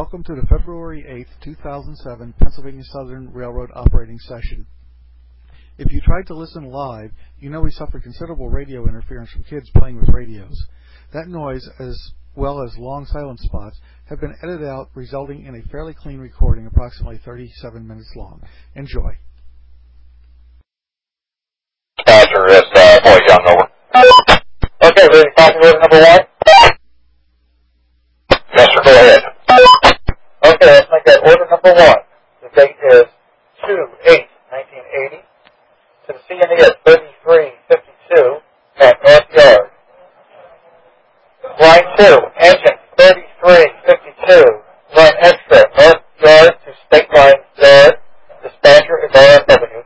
welcome to the February 8, 2007 Pennsylvania Southern Railroad operating session. If you tried to listen live, you know we suffered considerable radio interference from kids playing with radios. That noise, as well as long silent spots, have been edited out, resulting in a fairly clean recording approximately 37 minutes long. Enjoy. Pastor is boy John over. Okay, ready to copy order number 1? Yes, sir, go ahead. Okay, let's make that order number 1. The date is 2/8/1980 to the CNE at 3352 at North Yard. Line 2, engine 3352, run extra, North Yard to State Line Yard, dispatcher is RFW.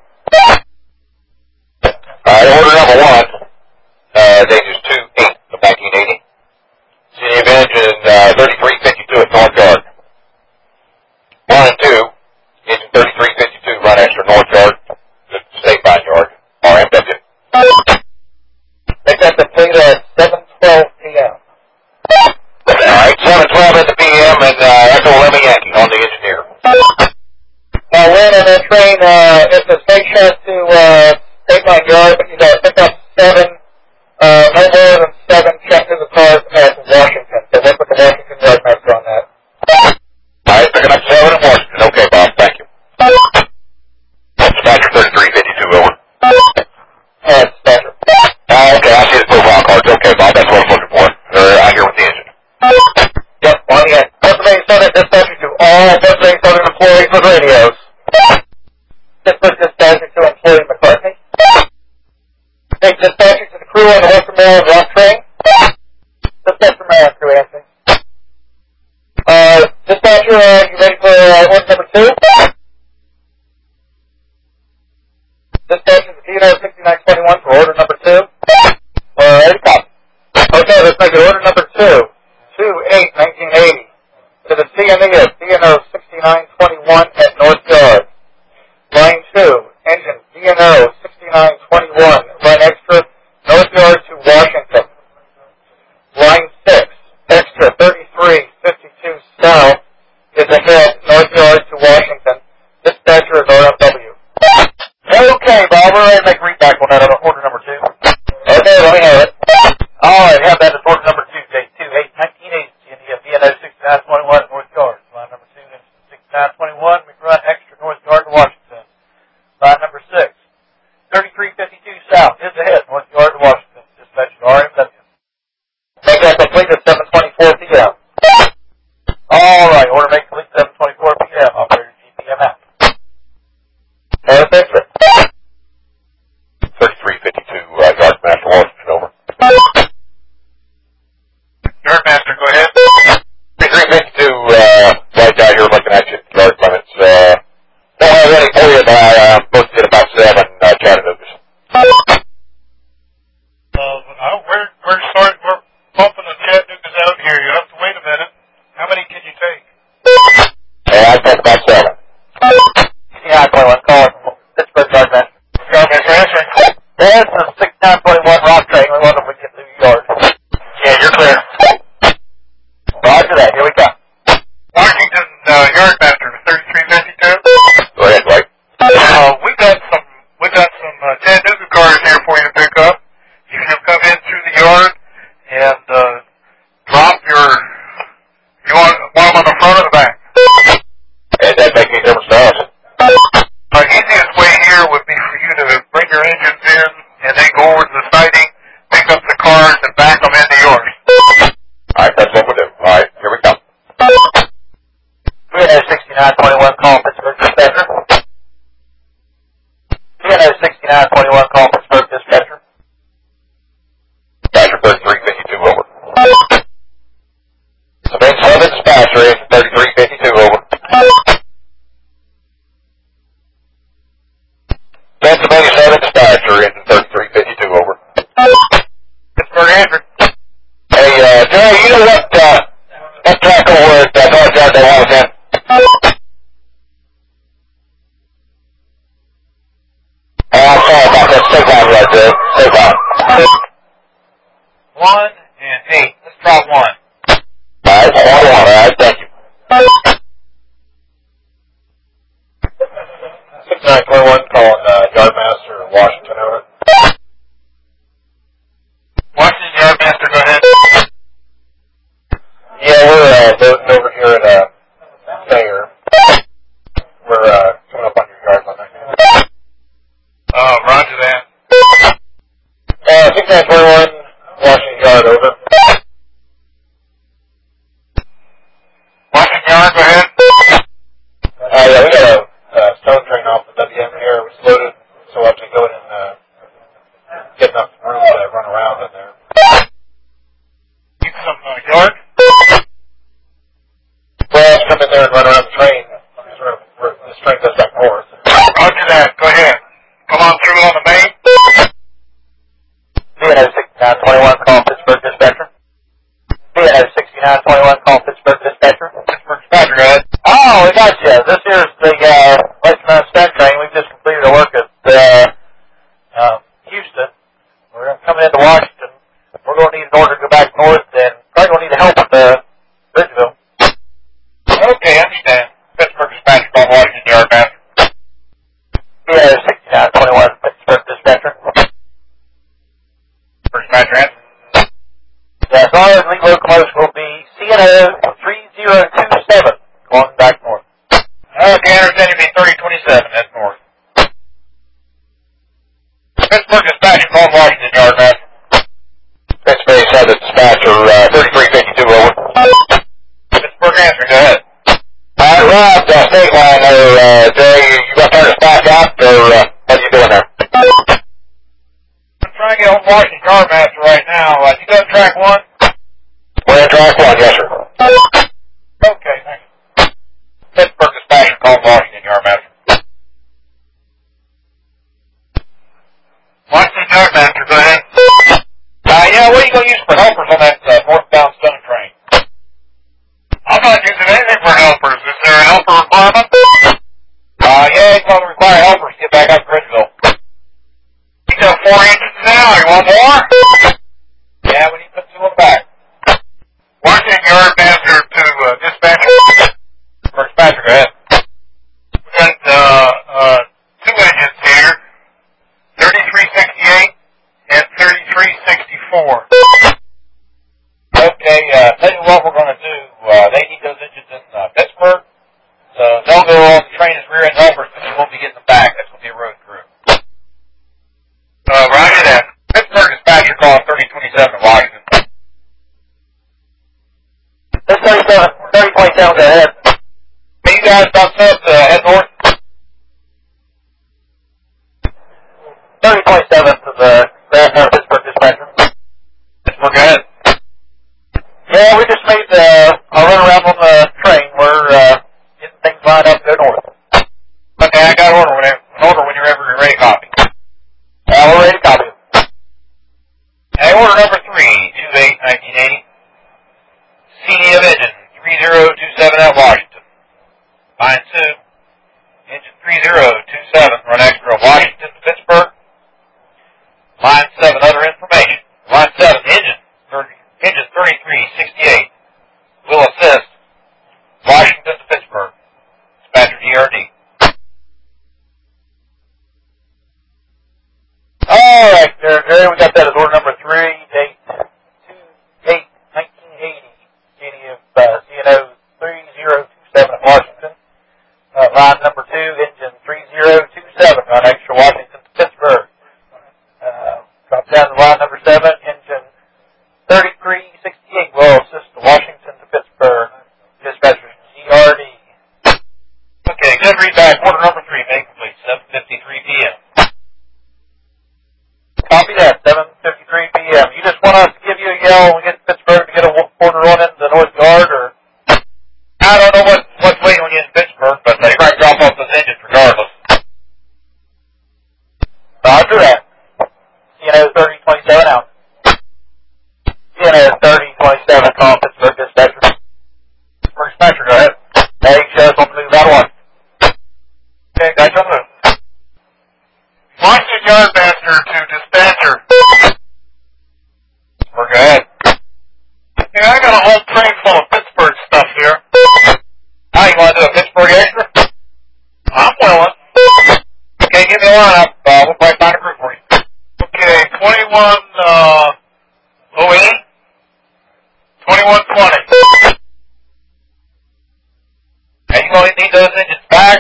Order number 1, date is 2/8/1980. CNE of engine 3352 at North Yard. Line 2, engine 3352, run extra North Yard to State Line Yard, RFW. Make that complete at 7:12 p.m. Alright, 7:12 at the p.m. and Echo Lima Yankee on the engineer. We're on that train, it's a straight shot to State Line Yard, but you got to pick up 7, no more than 7 check to the cars at Washington. So work with the Washington Yard master on that. Alright, picking up 7 in Washington. Okay, Bob, thank you. Dispatcher 3352, over. Dispatcher. Okay, I see the profile cards. Okay, Bob, that's what I'm looking for. Out here with the engine. Yep, on the end. Pennsylvania Southern dispatcher to all Pennsylvania Southern employees with radios. Dispatcher to employee McCartney. Take dispatcher to the crew on the Western Maryland Rock train. Dispatcher Maryland crew, Anthony. Dispatcher, you ready for order number 2? Dispatcher to Theodore 6921 for order number 2. Alright, copy. Okay, let's make it order number 2. 2/8/1980 to the CNE of DNO 6921 at North Yard. Line 2, engine DNO 6921, run extra, North Yard to Washington. Line 6, extra 3352 south is ahead, North Yard to Washington. Dispatcher is RFW. Okay, Bob, we're ready to make readback on that on order number 2. Okay, let me have it. Alright, have that as order number 2, date 2/8/1980, CNE of DNO 6921 at North Yard. Line number 2, 6921, we run extra North Yard to Washington. Line number 6, 3352 south is ahead, North Yard to Washington. Dispatcher RFW. Make that complete at 7:24 p.m. Alright, order make complete 7:24 p.m. Operator GPM app. Perfect. 3352, Yard Master Washington, over. Yard Master, go ahead. 3352, right out here looking at you, yard limits. Don't have any for you, but I'm supposed to get about 7 Chattanoogas. We're pumping the Chattanoogas out here. You have to wait a minute. How many can you take? Yeah, I think about 7. Yeah, I call it from Pittsburgh Yard Master. Yard Master, there's the 6921 Rock train. We wonder if we can get through the yard. Yeah, you're clear. Roger that. Here we go. Washington Yard Master, 3352. Go ahead, Blake. We've got some Chattanooga cars here for you to pick up. You can come in through the yard and drop you want them on the front or the back? It doesn't make any difference to us. The easiest way here would be for you to bring your engines in and then go over to the siding, pick up the cars, and back them into yours. Alright, that's what we'll do. Alright, here we come. We have 6921 call Pittsburgh dispatcher. We have 6921 call Pittsburgh dispatcher. Dispatcher 3352, over. Pennsylvania dispatcher is 3352, over. Pennsylvania Southern dispatcher is 3352, over. Pittsburgh Andrew. Hey, Jerry, you know what track over at North Yard they want us in? I'm sorry about that. Stay down right there. Stay down. 1 and 8. Let's try 1. Alright, 1. Alright, thank you. go ahead. Yeah, we got a stone train off the WM here. It was loaded, so we'll have to go in and get enough room to run around in there. Need some yard? Well, let's come in there and run around the train. This train goes back north. Roger that. Go ahead. Come on through on the main. DNO 6921, call Pittsburgh Dispatcher. DNO 6921, call Pittsburgh Dispatcher. Pittsburgh Dispatcher, go ahead. Oh, we got you. This here's the Western Spec train. We've just completed our work at Houston. We're coming into Washington. We're going to need an order to go back north, and probably going to need help at Bridgeville. Okay, I understand. Pittsburgh Dispatcher, call Washington Yard, man. DNO 6921, Pittsburgh Dispatcher. Pittsburgh Dispatcher, answer. Yes, our lead locomotive will be CNO 3027, going back north. Okay, I understand you'll be 3027, that's north. Pittsburgh Dispatcher, call Washington Yard, man. Pittsburgh Dispatcher, 3352, over. Pittsburgh answer, go ahead. Rob, state line there, Jay, you got to turn us back out, or what are you doing there? I'm trying to get on Washington Yard Master right now. You go to track 1? We're in track 1, yes, sir. Okay, thanks. Pittsburgh Dispatcher, call Washington Yard Master. Washington Yard Master, go ahead. Yeah, what are you going to use for helpers on that northbound stone train? I'm not using anything for helpers. Is there a helper requirement? Yeah, it's going to require helpers to get back up to Bridgeville. You got 4 engines now. You want more? Yeah, we need to put 2 on the back. Washington Yard Master to Dispatcher. For Dispatcher, go ahead. We got 2 engines here. 3368 and 3364. Okay, tell you what we're going to do. They need those engines in Pittsburgh, so they'll go on the train as rear end helpers, but you won't be getting them back. That's going to be a road crew. Roger that. Pittsburgh Dispatcher, call 3027 in Washington. This 3027, go ahead. Hey, you guys about set to head north? 3027 to the Pittsburgh Dispatcher. Pittsburgh, go ahead. Yeah, we just made a run around on the train. We're getting things lined up to go north. Okay, I got an order whenever you're ready to copy. Yeah, we're ready to copy. Hey, order number 3, 28-1980. CD of engine 3027 at Washington. Line 2, engine 3027, run extra Washington to Pittsburgh. Line 7, other information. Line 7, engine 3368 will assist Washington to Pittsburgh. Dispatcher DRD. All right, there, Jerry. We got that as order number 3, date 2/8/1980. CD of CNO 3027 at Washington. Line number 2, engine 3027, run extra Washington to Pittsburgh. Drop down to line number 7, engine 3368 will assist Washington to Pittsburgh. Dispatcher CRD. Okay, good read back. Order number 3, make complete, 7:53 p.m. Copy that, 7:53 p.m. You just want us to give you a yell when we get to Pittsburgh to get an order on into the North Yard, or? I don't know what's waiting on you in Pittsburgh, but they might drop off those engines regardless. Roger that. CNO 3027 out. CNO 3027, call Pittsburgh Dispatcher. Pittsburgh Dispatcher, go ahead. Hey, show us on the move out of Washington. Okay, guys, on the move. Washington Yard Master to Dispatcher. Pittsburgh, go ahead. Yeah, I got a whole train full of Pittsburgh stuff here. How, you want to do a Pittsburgh extra? I'm willing. Okay, give me a line up. We'll probably find a group for you. Okay, 2108, 2120. Are you going to need those engines back?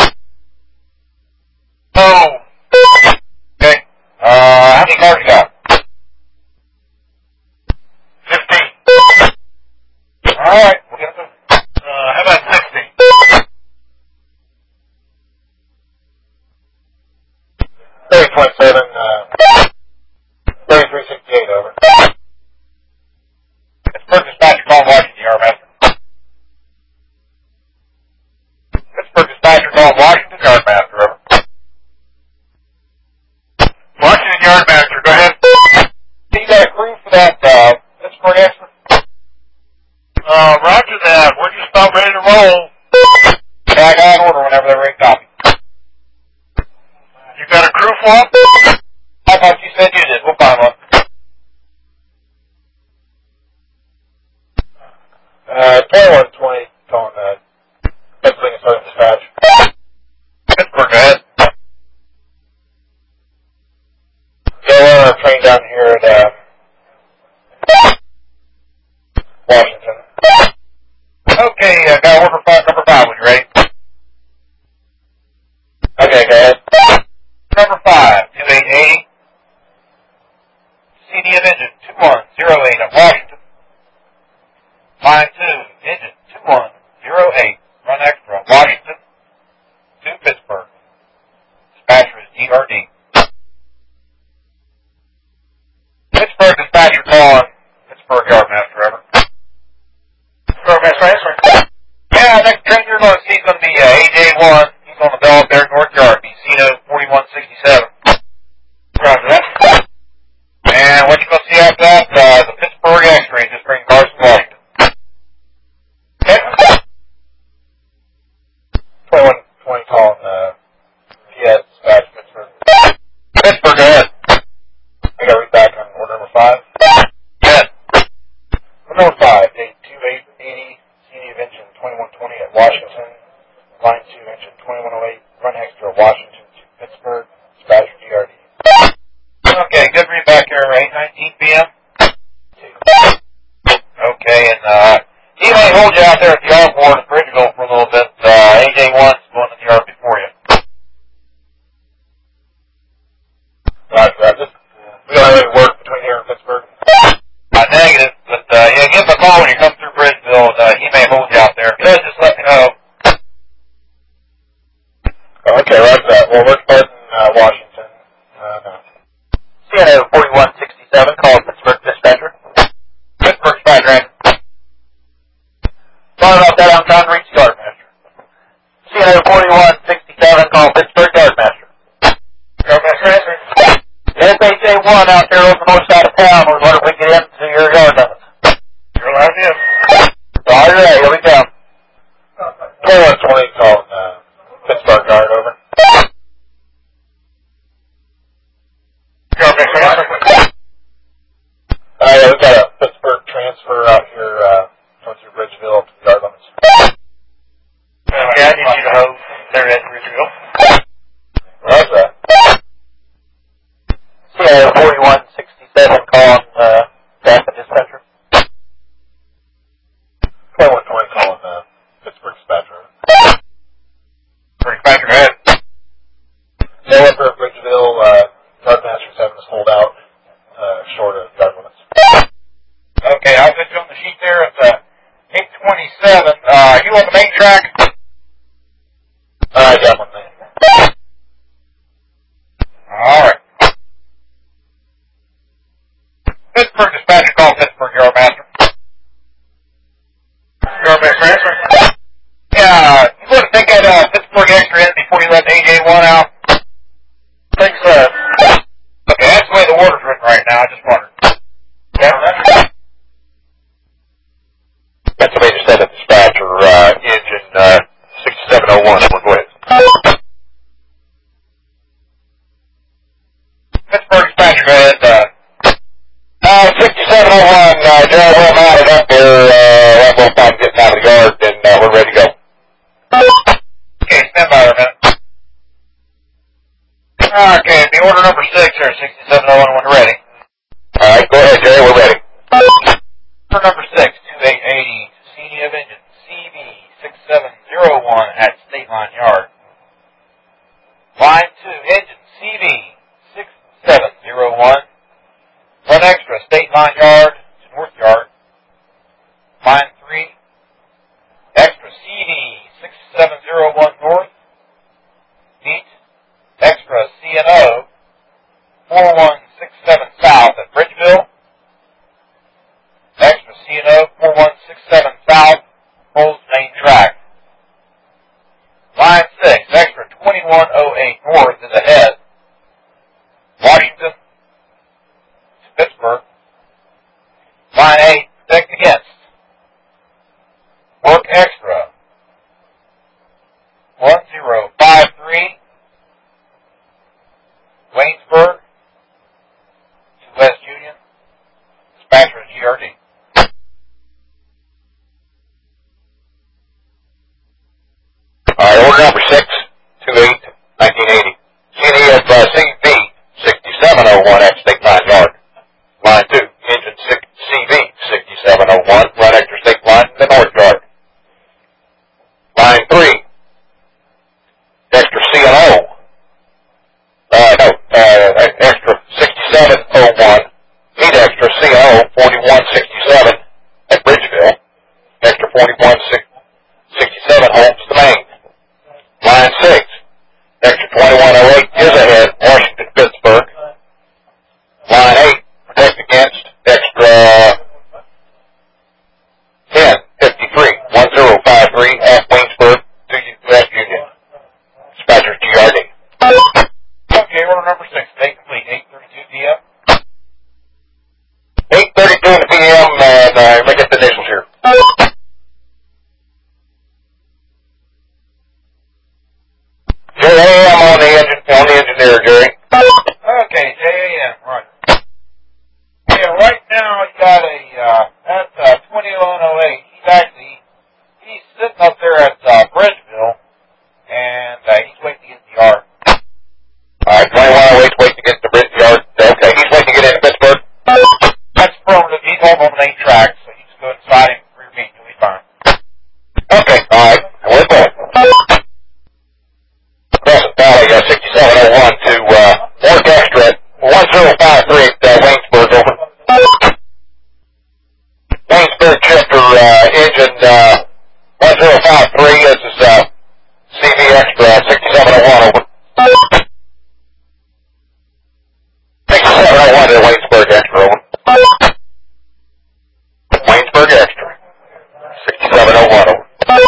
Oh. Okay. How many cars you got? 15. Alright, we'll get them. How about 16? 27, 3368, over. Pittsburgh dispatcher, call Washington, Yard Master. Pittsburgh dispatcher, call Washington, Yard Master, over. Washington, Yard Master, go ahead. You got a crew for that, Pittsburgh extra? Roger that. We're just about ready to roll. Tag on order whenever they're ready to copy. You got a crew for them? I thought you said you did. We'll find one. 2120, calling Pennsylvania Southern Dispatch. Pittsburgh, go ahead. Train down here at Washington. Okay, got order number 5 when you're ready. Okay, go ahead. Number 5, 2880. CD of engine 2108 at Washington. Line 2, engine 2108. Run extra, Washington to Pittsburgh. Dispatcher is DRD. Pittsburgh dispatcher calling Pittsburgh Yard Master, over. Pittsburgh Master, answering. Yeah, next train you're going to see is going to be AJ1. He's on the bell up there at North Yard. Casino 4167. Roger that. And what you're going to see after that, the Pittsburgh X-ray just bring cars from Washington. Okay. 2120 calling PS dispatch Pittsburgh. Pittsburgh, go ahead. I got to read back on order number 5. Yes. Order number 5, date 2880, CD of engine 2120 at Washington. Line 2, engine 2108, run extra, Washington to Pittsburgh. Dispatcher DRD. Okay, good read back here, 8:19 p.m. Okay, and he may hold you out there at the yard board at Bridgeville for a little bit. AJ1's going to the yard before you. Roger that. We don't have any work between here and Pittsburgh. Negative, but yeah, give him a call when you come through Bridgeville, and he may hold you out there. Good, just let me know. Okay, roger that. Well, we're starting Washington. CNO 4167, call Pittsburgh dispatcher. Pittsburgh dispatcher. Sorry about that, I'm trying to reach Yard Master. CNO 4167, call Pittsburgh Yard Master. Yard Master answering. There's AJ1 out there on the north side of town. We're wondering if we can get into your yard limits. You're allowed in. Roger that, here we go. 2120 calling Pittsburgh Yard, over. Yard Master answering. Yeah, we've got a Pittsburgh transfer out here going through Bridgeville up to the yard limits. Yeah, I need you to hold there at Bridgeville. Roger that. CIO 4167 calling Tampa dispatcher. 2120 calling Pittsburgh dispatcher. Pittsburgh dispatcher, go ahead. No up here at Bridgeville, Yard Master's having us hold out short of yard limits. Okay, I'll put you on the sheet there at 827. You on the main track? Yeah, I'm on the main. Alright. Pittsburgh dispatcher, call Pittsburgh Yard Master. Yard Master answering. Yeah, you want to take that Pittsburgh extra in before you let AJ1 out? Think so. Okay, that's the way the order's written right now, I just wondered. Yeah, Pennsylvania Southern Dispatcher, engine 6701, we'll go ahead. Pittsburgh Dispatcher, go ahead. 6701, Joe, we're mounted up here, we'll probably get out of the yard, and we're ready to go. Okay, stand by a minute. Okay, the order number 6 here, 6701, when you're ready. Alright, go ahead, Jerry, we're ready. Order number 6, 2880, CD of engine CB 6701 at State Line Yard. Line 2, engine CB 6701. Run extra, State Line Yard to North Yard. Line 3, extra CD 6701 North. Beat, extra CNO 4167 South at Bridgeville. Extra C&O 4167 South, holds main track. Line 6, extra 2108 North is ahead. Washington to Pittsburgh. Line 8, protect against. Work extra. 1053 Waynesburg to West Union. Dispatcher is GRD. Order number 6, 28-1980. C&E of CV 6701 at State Line Yard. Line 2, engine CV 6701, run extra State Line to the North Yard. Line 3, extra C&O. Extra 6701, need extra C&O 4167 at Bridgeville. Extra 4167 holds the main. Line 6, extra 2108 is ahead, Washington, Pittsburgh. Line 8, protect against, extra 1053, 1053 at Waynesburg to West Union. Dispatcher GRD. Okay, order number 6, date complete, 8:32 p.m. 8:32 p.m. and let me get the initials here. JAM on the engineer, Jerry. Okay, JAM, right. Yeah, right now you got that's 2108. He's sitting up there at Bridgeville, and he's waiting to get in the yard. All right, 2108's waiting to get to the yard. Okay, he's waiting to get into Pittsburgh. That's from he's home on the main track, so you just go inside him, rear meet, you'll be fine. Okay, all right, we're going. Crescent Valley 6701 to Work Extra 1053 at Waynesburg, over. Waynesburg shifter engine 1053, this is CV Extra 6701, over. 6701 to Waynesburg Extra, over. Waynesburg Extra 6701, over.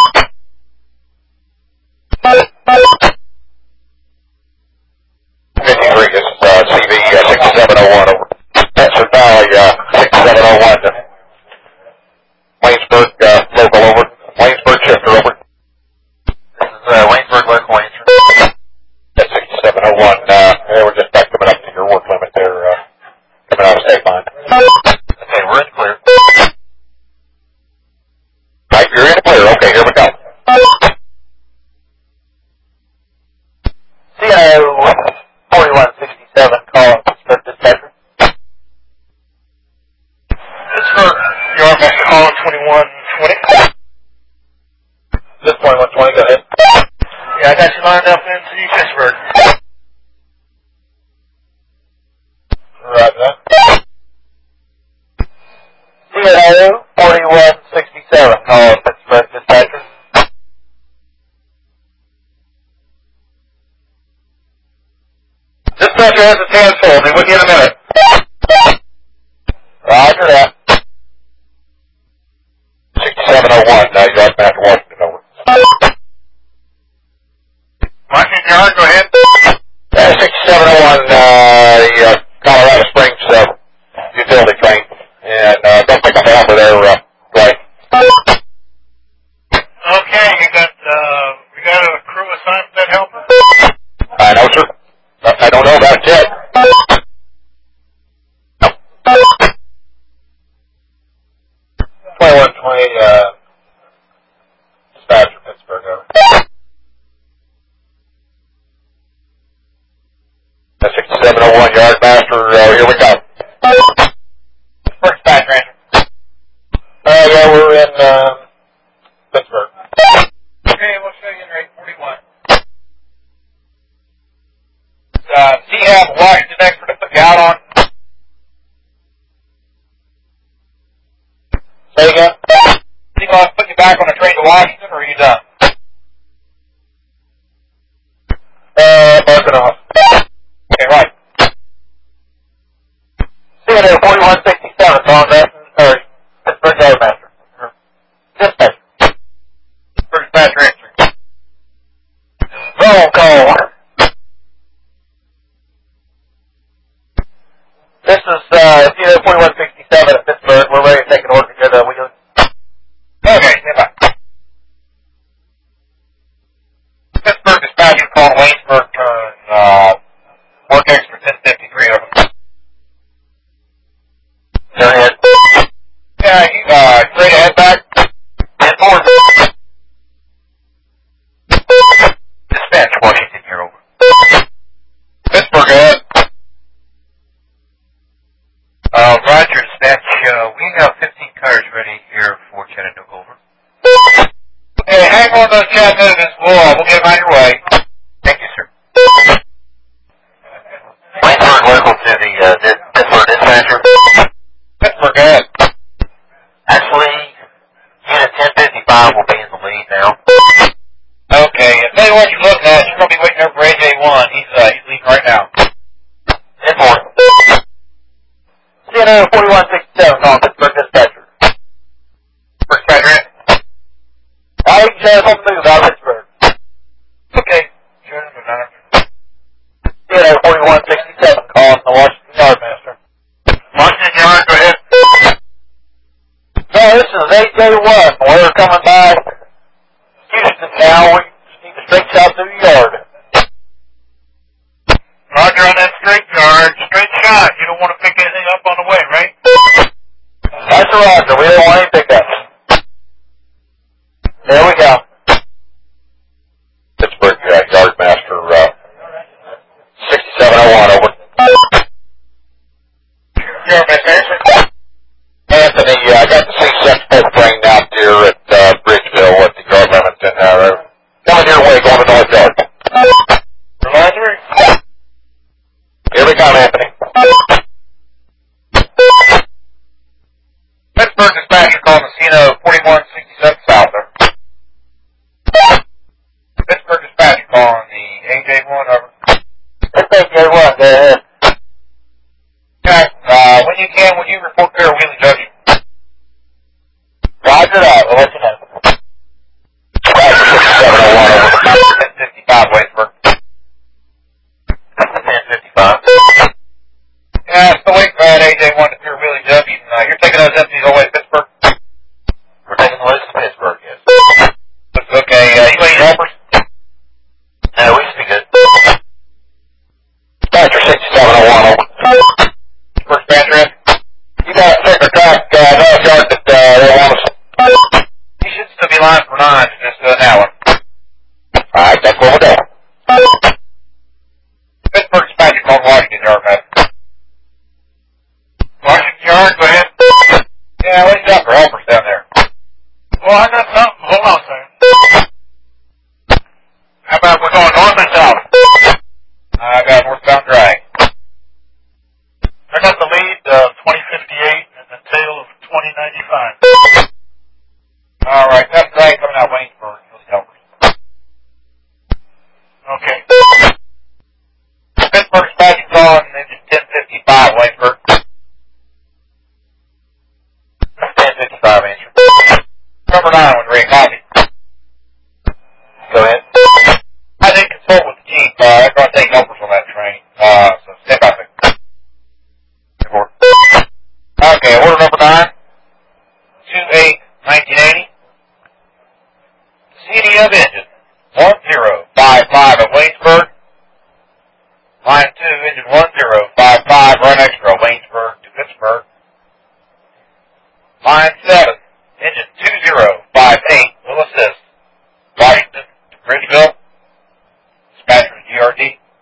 53, this is CV 6701, over. Crescent Valley 6701 to Waynesburg local, over. Waynesburg shifter, over. This is Waynesburg local answer. That's 6701. We're just back coming up to your work limit there, coming out of State Line. Okay, we're in clear. Right, you're in clear. Okay, here we go. CO 4167, call Pittsburgh dispatcher. Pittsburgh, your master call 2120. This 2120, go ahead. Yeah, I got you lined up into Pittsburgh. Roger that. CO 4167, call Pittsburgh dispatcher. Dispatcher has his hands full. Be with you in a minute. Roger that. 6701, you're up back to Washington, over. Washington Yard, go ahead. 6701, Colorado Springs utility train. And don't pick up the number there, right. Okay, you got a crew assigned to that helper? I know, sir. I don't know about it yet. 2120, dispatcher, Pittsburgh, over. That's 6701, Yard Master, here we go. First dispatch, Ranger. Yeah, we're in, Pittsburgh. Okay, we'll show you in 841. CHAB Washington Extra to put you out on. Say again? Is he going to put you back on a train to Washington, or are you done? Mark it off. Okay, right. dispatcher answering. Roll call. This is Kilo 4167 at Pittsburgh. We're ready to take an order to go to Wheeling. Okay, stand by. Pittsburgh dispatcher called Waynesburg turn work extra 1053 over. Go ahead. Yeah, you ready to head back? Head forward. Dispatch Washington here over. Pittsburgh ahead. Roger, dispatch. We have 15 cars ready here for Chattanooga over. Okay, hang on those Chattanoogas. We'll get them on your way. Thank you, sir. Waynesburg local to the Pittsburgh dispatcher. Pittsburgh ahead. Actually, unit 1055 will be in the lead now. Okay, and tell you what you're looking at, you're going to be waiting there for AJ1. He's leaving right now. Import. CNO 4167 calling Pittsburgh dispatcher. Dispatcher in. You can show us on the move out of Pittsburgh. Okay. Sure, CNO 4167 calling the Washington Yard Master. Washington Yard, go ahead. No, this is AJ1. We're coming by Houston now. We just need to straight shot through the yard. Roger on that straight yard. Straight shot. You don't want to pick anything up on the way, right? That's a roger. We don't want any pickups. There we go. Pittsburgh Yard Master 6701 over. Yard Master. Anthony, I got the C-6 train out here at Bridgeville with the Yard Remington. Coming your way, going to North Yard. Roger. Here we come, Anthony. Pittsburgh dispatcher calling Casino 4167 South there. Pittsburgh dispatcher calling the AJ1 over. It's AJ1, go ahead. Okay, when you can, would you report there Wheeling Junction? Roger that, we'll let you know. Roger 6701 over. 1055 Waynesburg. 1055. Yeah, still waiting for that AJ1 to clear Wheeling Junction. You're taking those empties all the way to Pittsburgh? We're taking the loads to Pittsburgh, yes. Okay, you need helpers? No, we should be good. Dispatcher 6701 over. First dispatcher in. You got a sticker track, North Yard that they want us. You should still be lined for 9 in just an hour. Alright, that's what we're doing. Pittsburgh dispatcher called Washington Yard, man. Washington Yard, go ahead. Yeah, what do you got for helpers down there? Well, I got something. Hold on a second. How about we're going north and south? I got northbound drag. I got the lead of 2058 and the tail of 2095. Alright, that's drag coming out Waynesburg. Those helpers. Okay. Pittsburgh dispatcher calling engine 1055 Waynesburg. 1055 answer. Number 9 when ready, copy. Go ahead. I did consult with the chief. They're going to take helpers on that train. So step out there. Okay, order number 9. 28-1980. CD of engine 1055 at Waynesburg. Line 2, engine 1055, run extra, Waynesburg to Pittsburgh. Line 7, engine 2058, will assist. Washington to Bridgeville. Dispatcher GRD.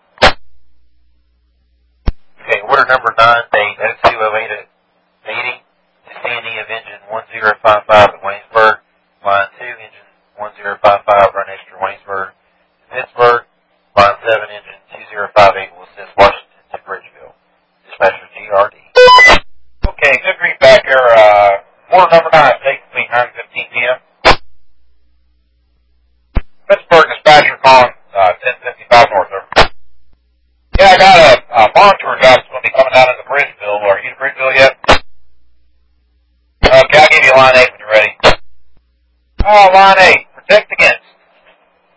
Okay, order number 9, date 0208-80. C&E of engine 1055 at Waynesburg. Line 2, engine 1055, run extra, Waynesburg to Pittsburgh. Line 7, engine 2058 will assist Washington to Bridgeville. Dispatcher GRD. Okay, good read back here. Order number 9, date between 9:15 p.m. Pittsburgh dispatcher calling 1055 north there. Yeah, I got a monitor job that's going to be coming down into Bridgeville. Are you to Bridgeville yet? Okay, I'll give you line 8 when you're ready. Oh, line 8, protect against.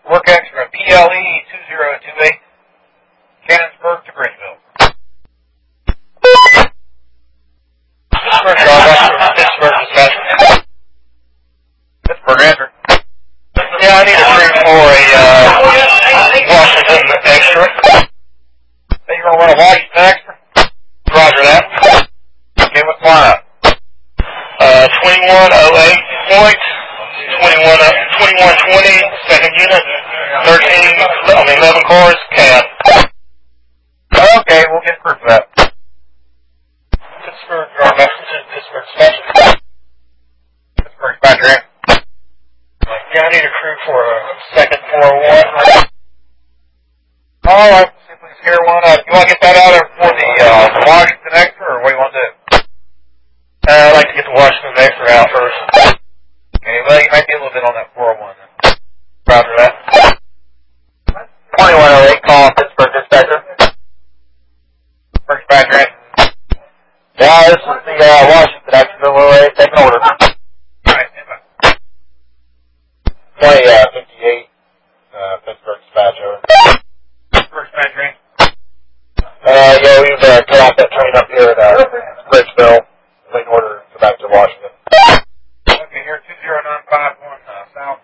Work extra, PLE 2028, Cannonsburg to Bridgeville. Pittsburgh, Pittsburgh dispatcher. Pittsburgh answer. Yeah, I need a crew for a Washington extra. Are you going to run a Washington extra? Roger that. Okay, what's the line up? 2108 point, 2120, second unit, 11 cars, cab. Okay, we'll get proof of that. Pittsburgh, your message is Pittsburgh special. Pittsburgh dispatcher. Yeah, I need a crew for a second 401. All right, simply scare one up. You want to get that out there for the Washington extra, or what do you want to do? I'd like to get the Washington extra out first. Okay, well, you might be a little bit on that 401 then. Roger that. 2108, call Pittsburgh dispatcher. Pittsburgh dispatcher. Yeah, this is the Washington extra. We'll take an order. All right, 2058, Pittsburgh dispatcher. Pittsburgh dispatcher. Yeah, we've cut off that train up here at Bridgeville. Take an order to go back to Washington. Okay, here 20951 south.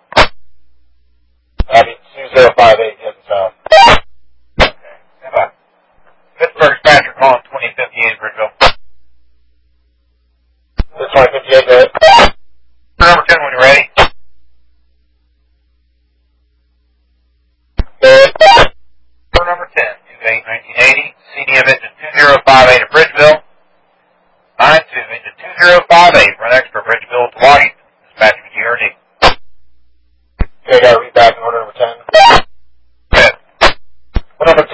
2058 heading south. Okay, bye. Pittsburgh dispatcher calling 2058 Bridgeville. This 2058, go ahead. Number 10 when you're ready. Number 10, 28-1980, CD of engine 2058 at Bridgeville. 92, engine 2058, run extra Bridgeville to Washington. Dispatch with GRD. Okay, got to read back in order number 10. Good. Number 10,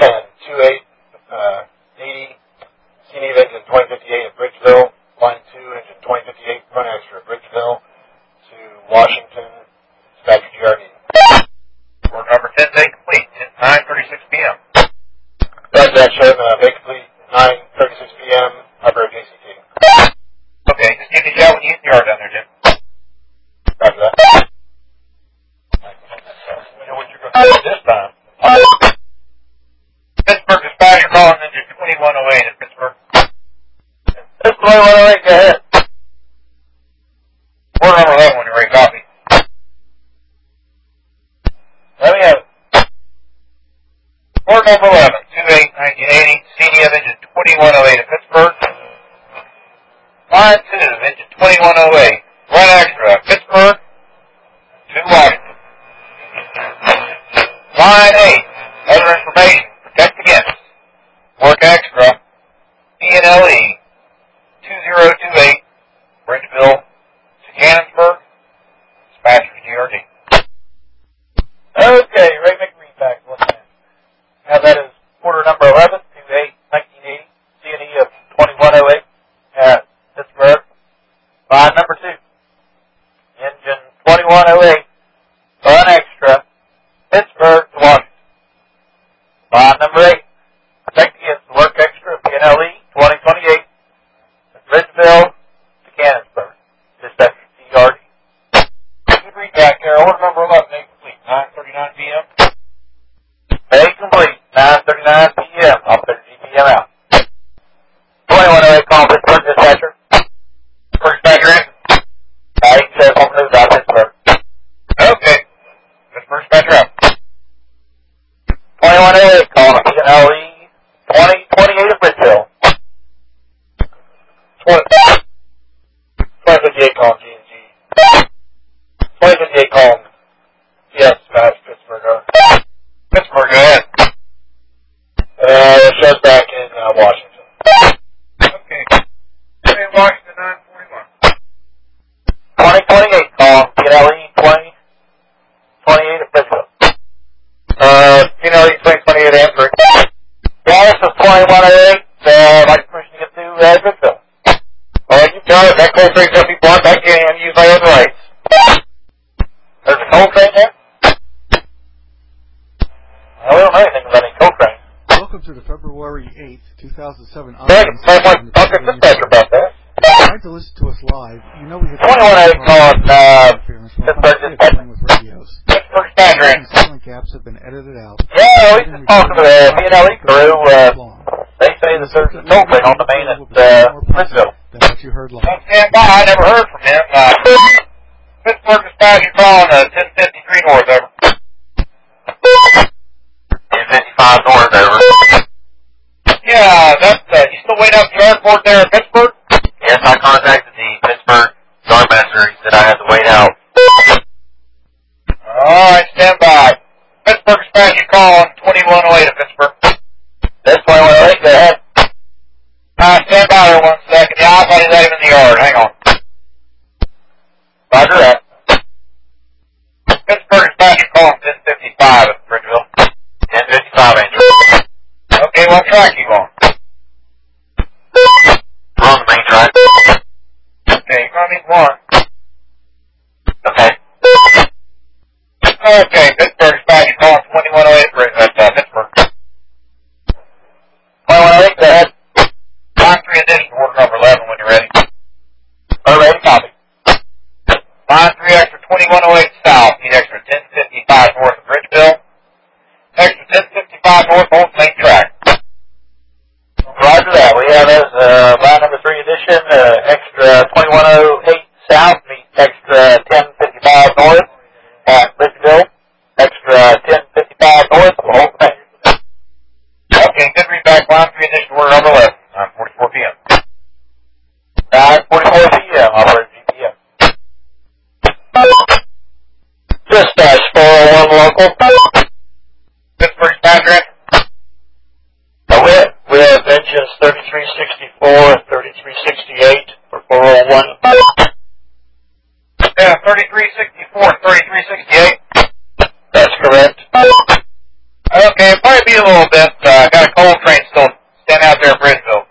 2880, CD of engine 2058 at Bridgeville. Line 2, engine 2058, run extra Bridgeville to Washington. Dispatch with GRD. Order number 10, day complete, 9:36 p.m. Roger that, show day complete, 9:36 p.m. Upper JCT. Okay, just give me a shout when you hit the yard down there, Jim. Roger that. We know what you're going to do this time. Pittsburgh dispatcher calling engine 2108 at Pittsburgh. Pittsburgh 2108, go ahead. Order number 11 when you're ready, copy. Let me have it. Order number 11, 28-1980, CD of engine 2108 at Pittsburgh. Line 2, engine 2108, run extra, Pittsburgh to Washington. Line 8, other information, protect against, work extra, PNLE 2028, Bridgeville to Cannonsburg, dispatch for GRD. Okay, ready to make read back. Now that is order number 11, 28-1980, C&E of 2108 at Pittsburgh. Line number 2, engine 2108, run extra, Pittsburgh to Washington. Line number 8, protect against the work extra, PNLE 2028, Bridgeville to Cannonsburg. Dispatch GRD. Good read back there. Order number 11, day complete, 9:39 p.m. Day complete, 9:39 p.m. I'll put GPM out. 2108, call Pittsburgh dispatcher. Pittsburgh dispatcher in. You can say home news out Pittsburgh. Okay. Pittsburgh dispatcher out. 2108, call PNLE 2028 at Bridgeville. 2058 call G&G. 2058 call yes, dispatch Pittsburgh. Pittsburgh, go ahead. It shows back in Washington. Okay. In Washington, 941. 2028 call PNLE 2028 at Bridgeville. PNLE 2028 answering. Yeah, this is 2108. I'd like permission to get to Bridgeville. All right, you got it. That coal train's going to be blocked. I can't use my own rights. There's a coal train there? We don't know anything about any coal train. Welcome to the February 8th, 2007 Thank you. I'll talk to the dispatcher about that. If you'd like to listen to us live, you know we have 2108 calling Pittsburgh dispatcher. with radios. Pittsburgh dispatcher. Silent gaps have been edited out. Yeah, we just talked to the BNLE crew. They say that there's a toll thing on the main at Bridgeville. Than what you heard live. Stand by. I never heard from him. Pittsburgh dispatch, you're calling 1053 north, over. 1055 north, over. Yeah, that's, you still waiting out the yard port there in Pittsburgh? Yes, I contacted the Pittsburgh yardmaster. He said I had to wait out. Alright, stand by. Pittsburgh dispatch, you're calling 2108 at Pittsburgh. That's 2108, go ahead. Stand by there 1 second. Yeah, I thought he let him in the yard. Hang on. Roger that. Pittsburgh dispatch, you're calling 1055 at Bridgeville. 1055, Andrew. Okay, what track you on? We're on the main track. Okay, you're going to need one. Okay. Okay, Pittsburgh dispatch, you're calling 2108 at Pittsburgh. 2108, go ahead. Line 3 addition, order number 11 when you're ready. Ready, copy. Line 3 extra 2108 south, need extra 1055 north of Bridgeville. Extra 1055 north, hold main track. Roger that. We have as line number 3 addition, extra 2108 south, meet extra 1055 north at Bridgeville. Extra 1055 north, hold main. Okay, good readback, line 3 addition, order number 11. 9:44 p.m. 9:44 p.m. Operator GPM. Dispatch 401 local. Pittsburgh dispatcher. We have engines 3364 and 3368 for 401. Yeah, 3364 and 3368. That's correct. Okay, it'll probably be a little bit. Got a coal train still standing out there at Bridgeville.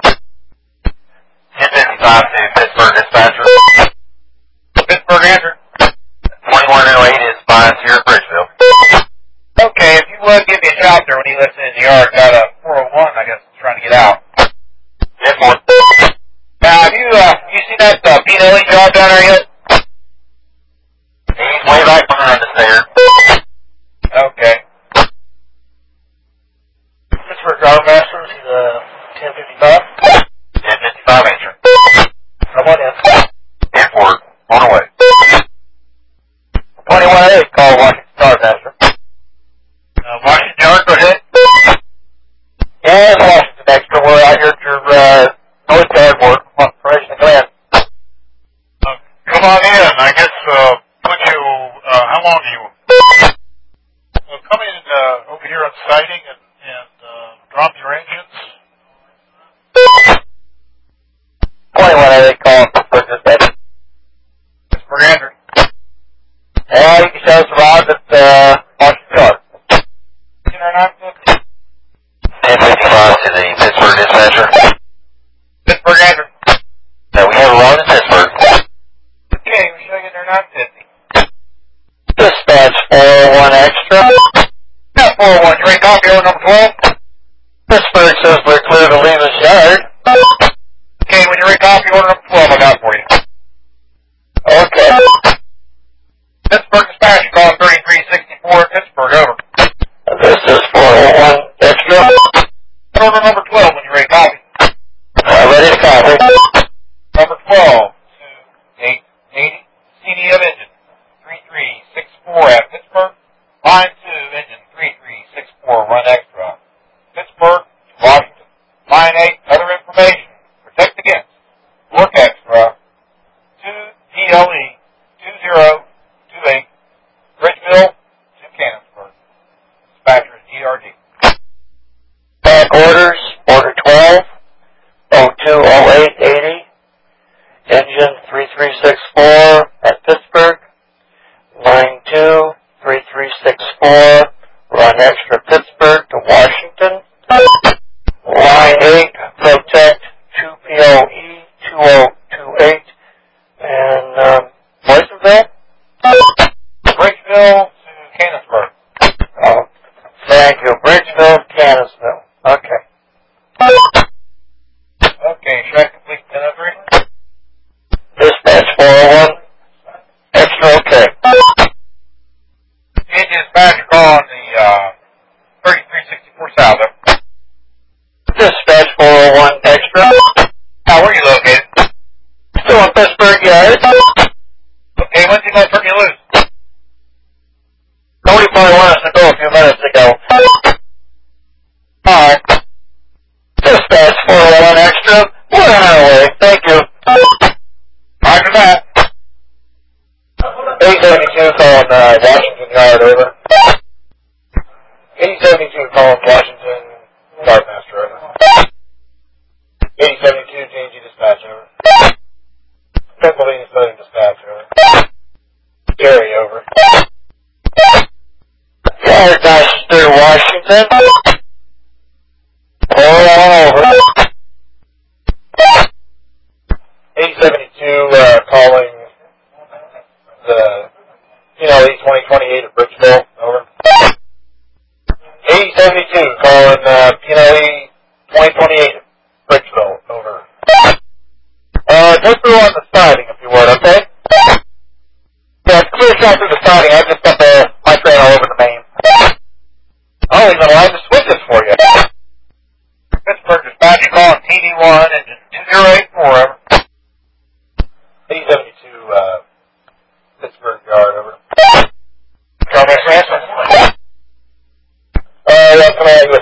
1055 to Pittsburgh dispatcher. Pittsburgh answer. 2108 is fine here at Bridgeville. Okay, if you would give me a shout there when he lets in the yard. Got a 401, I guess, trying to get out. Yes, sir. Now, have you seen that BNLE job down there yet? He's way back behind us there. Okay. Pittsburgh Yardmasters, 1055. 1055 answer. Come on in. Airport, on our way. 2108, call Washington Yardmaster. Washington Yard, go ahead. Yeah, it's Washington Extra. We're out here at your north yard work. Operation, go ahead. Come on in. I guess, put you, how long do you come in over here on sighting and drop your engines? 2108, call Pittsburgh dispatch. Pittsburgh Andrew. Yeah, you can show us around at Washington Yard. 1055 to the Pittsburgh dispatcher. Pittsburgh Andrew. No, we have a road in Pittsburgh. Okay, we're showing you there 950. Dispatch 401 extra. Yeah, 401. You ready to copy order number 12? Pittsburgh says we're clear to leave this yard. Okay, when you're ready to copy order number 12, I got for you. Okay. Pittsburgh dispatch, call 3364 at Pittsburgh, over. This is 401 extra. Order number 12 when you're ready to copy. Ready to copy. Number 12 to 880, CD of engine 3364 at Pittsburgh. Line 2, engine 3364, run extra. Pittsburgh, Washington. Line 8, other information. Protect against. Work extra. 2DLE 2028. Bridgeville to Canonsburg. Dispatcher is GRD. Back orders, order 12, 020880. Engine 3364 at Pittsburgh. Line 2, 3364. Run extra Pittsburgh to Washington. Line 8, protect 2POE 2028. And, Boysenville? Bridgeville to Canonsburg. Oh, thank you. Bridgeville to Canonsville. Okay. Okay, should I complete 1003? Dispatch 401. Extra okay. Engine dispatch calling the wanted us to go a few minutes ago. Alright. Dispatch 401 extra. 1 hour away. Thank you. Roger that. 872 calling Washington Yard, over. 872 calling Washington Yardmaster, over. 872 G&G dispatch, over. Pennsylvania Southern dispatch, over. Gary, over. Yardmaster, Washington. Over. 872 calling the PNLE 2028 at Bridgeville, over. 872 calling PNLE 2028 at Bridgeville, over. Go through on the siding if you would, okay? Yeah, clear shot through the siding. I just got the pipe ran all over the main. I'll even line the switches for you. Pittsburgh dispatch calling TD1 engine 2084, over. 872 Pittsburgh Yard, over. Call me Francis. Yeah, come on,